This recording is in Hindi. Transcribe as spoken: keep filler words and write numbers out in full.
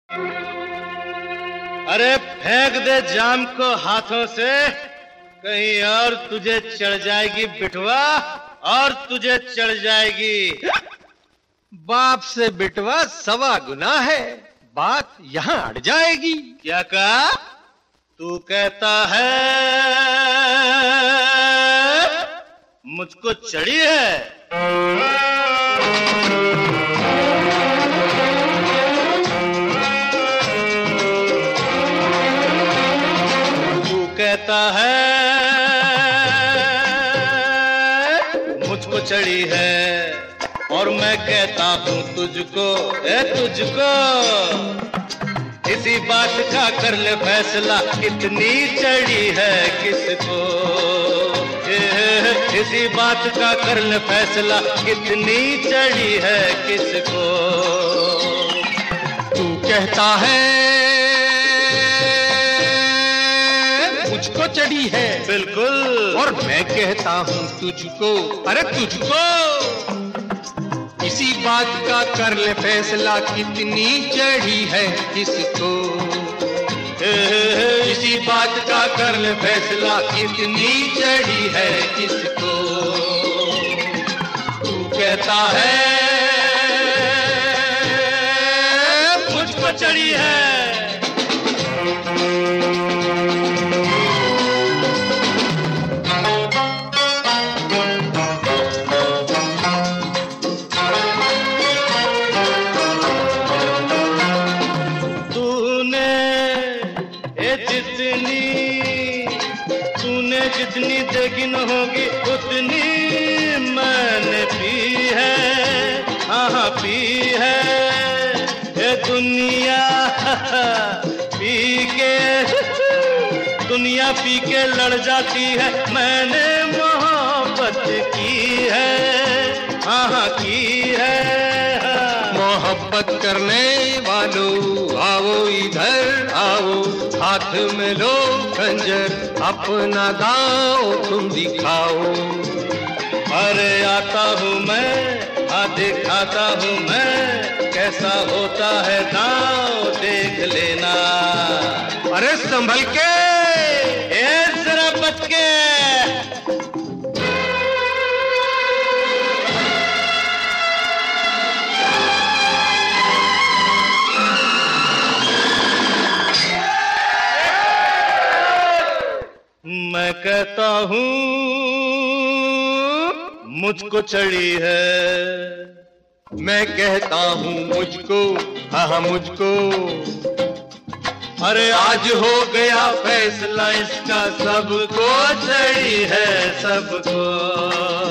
अरे फेंक दे जाम को हाथों से, कहीं और तुझे चढ़ जाएगी बिटवा, और तुझे चढ़ जाएगी। बाप से बिटवा सवा गुना है, बात यहाँ अड़ जाएगी। क्या कहा? तू कहता है मुझको चढ़ी है? तू कहता है मुझको चढ़ी है, और मैं कहता हूँ तुझको, ए तुझको, इसी बात का कर ले फैसला, इतनी चढ़ी है किसको? इसी बात का कर ले फैसला, इतनी चढ़ी है किसको? तू कहता है मुझको चढ़ी है, बिल्कुल, और मैं कहता हूँ तुझको, अरे तुझको, इसी बात का कर ले फैसला, कितनी चढ़ी है किसको? इसी बात का कर ले फैसला, कितनी चढ़ी है किसको? तू कहता है मुझको चढ़ी है। जितनी देखी न होगी उतनी मैंने पी है, हाँ पी है। ये दुनिया पी के, दुनिया पी के लड़ जाती है, मैंने मोहब्बत की है, हाँ की है। मोहब्बत करने वालों आओ इधर आओ, हाथ में लो खंजर, अपना गाओ तुम दिखाओ। अरे आता हूँ मैं, हाँ दिखाता हूँ मैं, कैसा होता है दांव देख लेना। अरे संभल के, ए जरा बच के। मैं कहता हूँ मुझको चढ़ी है, मैं कहता हूँ मुझको, हाँ मुझको, अरे आज हो गया फैसला इसका, सबको चढ़ी है सबको।